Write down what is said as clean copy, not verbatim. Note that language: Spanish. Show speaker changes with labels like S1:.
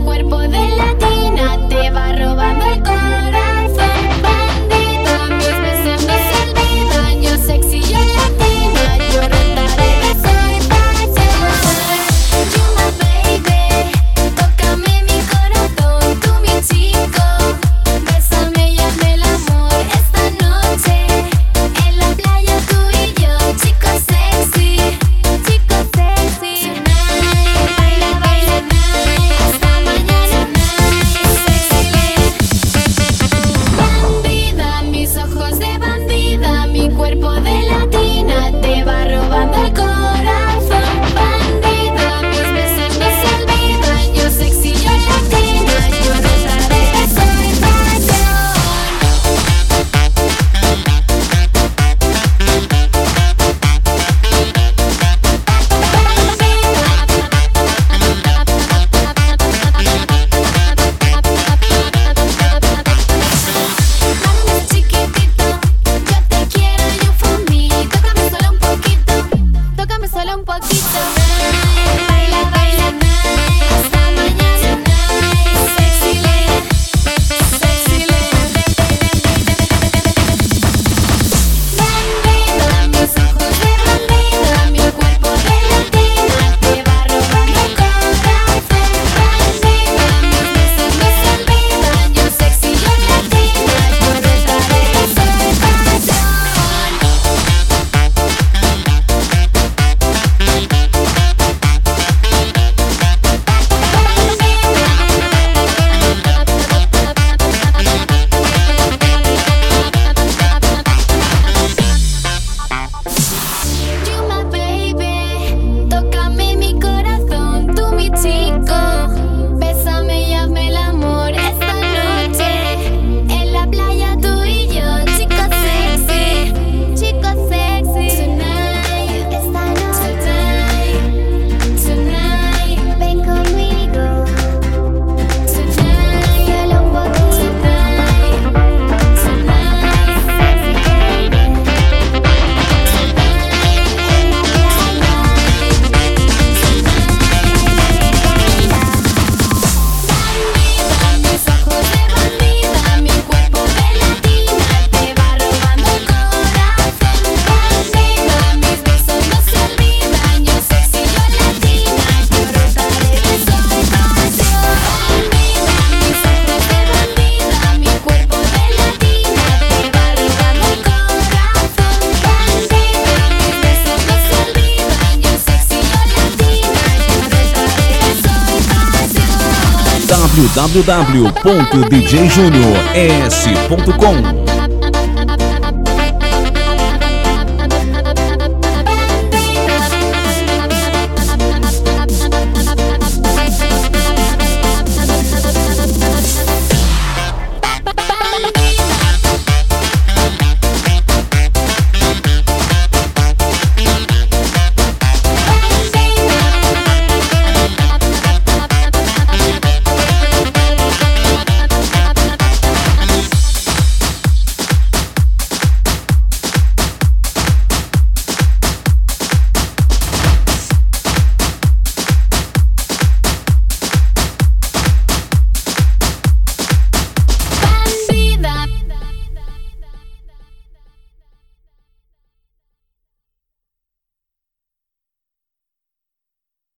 S1: cuerpo de latina te va robando el corazón. Bandida, mis besos no se olvidan. Yo sexy, yo latina, yo rentaré de soy pasión. You my baby, tócame mi corazón, tú mi chico. Bésame y hazme el amor esta noche. En la playa tú y yo, chico sexy, chico sexy. Tonight, baila, baila, night, hasta mañana, night, sexy. Bandida, mis ojos de bandida, mi cuerpo de latina te va robando el corazón. Bandida, mis besos no se olvidan. Yo sexy, yo latina, yo rentaré de soy pasión. Dame chiquitito, yo te quiero, you for me. Tócame solo un poquito, tócame solo un poquito. Baila, baila, night, hasta mañana, night, sexy lady, sexy lady. Bandida, mis ojos de bandida, mi cuerpo de latina te va robando el corazón. Bandida, mis besos no se olvidan. Yo sexy, yo latina, yo rentaré de soy pasión. You my baby, tócame mi corazón, tú mi chico. Bésame y hazme el amor esta noche. En la playa tú y yo, chico sexy, chico sexy. Tonight, esta noche, tonight, ven conmigo. Tonight, solo un poquito. Tonight, sexy baby. Bandida, mis ojos de bandida, mi cuerpo de latina te va robando el corazón. Bandida, mis besos no se olvidan. Yo sexy, yo latina, yo rentaré de soy pasión. Bandida, mis ojos de bandida, mi cuerpo de latina te va robando el corazón. Bandida, mis besos no se olvidan. Yo sexy, yo latina, yo rentaré de soy pasión.
S2: www.djjuniors.com